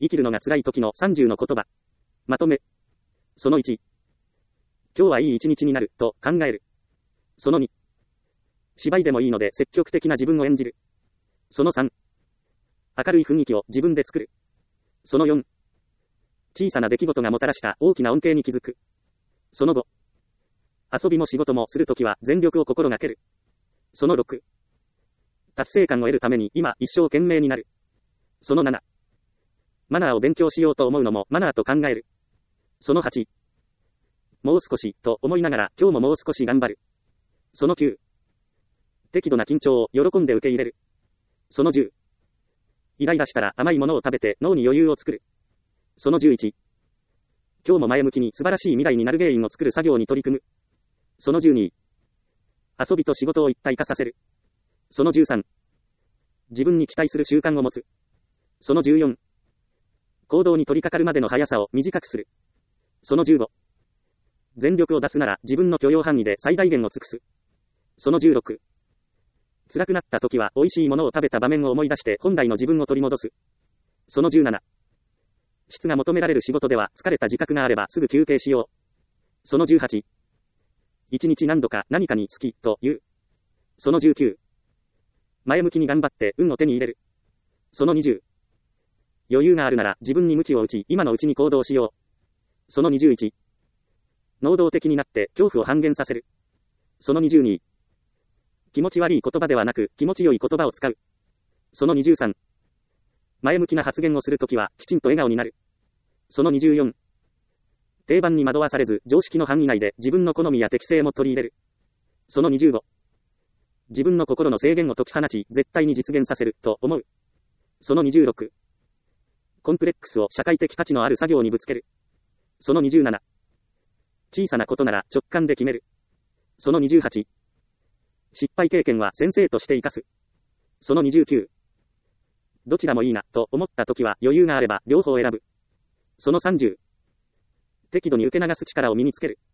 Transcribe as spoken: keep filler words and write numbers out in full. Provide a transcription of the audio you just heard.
生きるのが辛い時のさんじゅうの言葉。まとめ。そのいち。今日はいい一日になる、と考える。そのに。芝居でもいいので積極的な自分を演じる。そのさん。明るい雰囲気を自分で作る。そのよん。小さな出来事がもたらした大きな恩恵に気づく。そのご。遊びも仕事もするときは全力を心がける。そのろく。達成感を得るために今一生懸命になる。そのなな。マナーを勉強しようと思うのもマナーと考える。そのはち。もう少しと思いながら今日ももう少し頑張る。そのきゅう。適度な緊張を喜んで受け入れる。そのじゅう。イライラしたら甘いものを食べて脳に余裕を作る。そのじゅういち。今日も前向きに素晴らしい未来になる原因を作る作業に取り組む。そのじゅうに。遊びと仕事を一体化させる。そのじゅうさん。自分に期待する習慣を持つ。そのじゅうよん。行動に取り掛かるまでの速さを短くする。そのじゅうご。全力を出すなら自分の許容範囲で最大限を尽くす。そのじゅうろく。辛くなった時は美味しいものを食べた場面を思い出して本来の自分を取り戻す。そのじゅうなな。質が求められる仕事では疲れた自覚があればすぐ休憩しよう。そのじゅうはち。一日何度か何かに好きと言う。そのじゅうきゅう。前向きに頑張って運を手に入れる。そのにじゅう。余裕があるなら自分に鞭を打ち今のうちに行動しよう。そのにじゅういち。能動的になって恐怖を半減させる。そのにじゅうに。気持ち悪い言葉ではなく気持ち良い言葉を使う。そのにじゅうさん。前向きな発言をするときはきちんと笑顔になる。そのにじゅうよん。定番に惑わされず常識の範囲内で自分の好みや適性も取り入れる。そのにじゅうご。自分の心の制限を解き放ち絶対に実現させると思う。そのにじゅうろく。コンプレックスを社会的価値のある作業にぶつける。そのにじゅうなな。小さなことなら直感で決める。そのにじゅうはち。失敗経験は先生として生かす。そのにじゅうきゅう。どちらもいいなと思ったときは余裕があれば両方選ぶ。そのさんじゅう。適度に受け流す力を身につける。